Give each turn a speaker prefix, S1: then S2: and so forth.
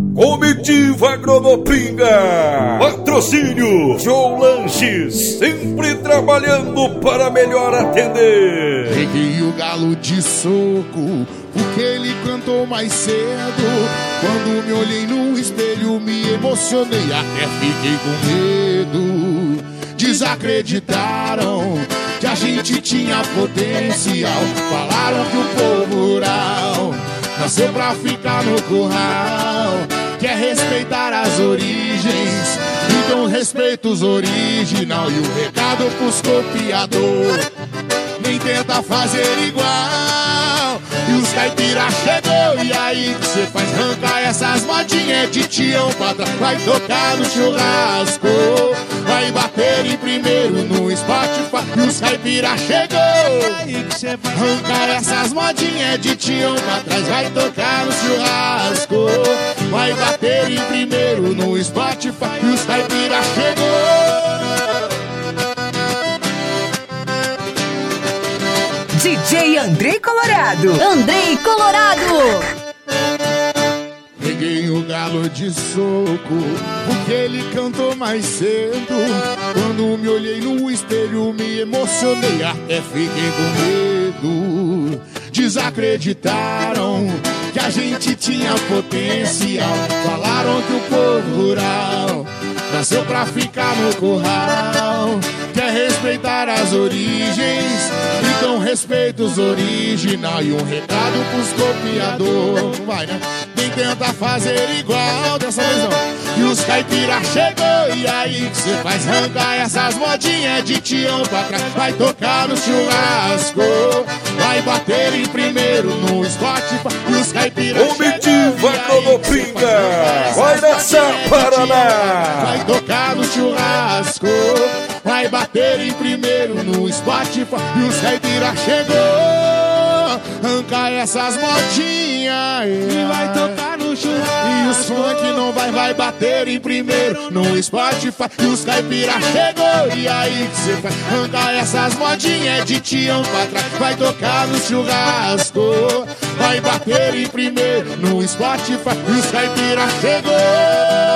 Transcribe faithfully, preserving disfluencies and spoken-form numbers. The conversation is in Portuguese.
S1: Comitiva Agronopinga. Patrocínio João Lanches, sempre trabalhando para melhor atender.
S2: Peguei o galo de soco, porque ele cantou mais cedo. Quando me olhei no espelho, me emocionei, até fiquei com medo. Desacreditaram que a gente tinha potencial. Falaram que o povo rural nasceu pra ficar no curral. Quer respeitar as origens, então respeita os original. E o recado pros copiadores, nem tenta fazer igual. E os caipira chegou, e aí que cê faz? Arranca essas modinhas de tião pra trás. Vai tocar no churrasco, vai bater em primeiro no Spotify. E os caipira chegou, aí que cê faz? Arranca essas modinhas de tião pra trás. Vai tocar no churrasco, vai bater em primeiro no Spotify. E os caipira chegou.
S3: D J Andrei Colorado. Andrei Colorado.
S2: Peguei o galo de soco, porque ele cantou mais cedo. Quando me olhei no espelho, me emocionei, até fiquei com medo. Desacreditaram que a gente tinha potencial. Falaram que o povo rural nasceu pra ficar no curral. Quer respeitar as origens, então respeita os original. E um recado pros copiadores, vai, né? Nem tenta fazer igual, dessa vez não. E os caipira chegou, e aí que cê faz? Arrancar essas modinhas de tião pra trás. Vai tocar no churrasco, vai bater em primeiro no Spotify. E os caipira
S1: Comitiva Agronopinga. Vai nessa, Paraná.
S2: Vai tocar no churrasco, vai bater em primeiro no Spotify. E os caipira chegou, arranca essas modinhas e vai tocar no churrasco. E os funk não vai, vai bater em primeiro no Spotify. E os caipira chegou, e aí que cê faz? Arranca essas modinhas de tião pra trás. Vai tocar no churrasco, vai bater em primeiro no Spotify. E os caipira chegou.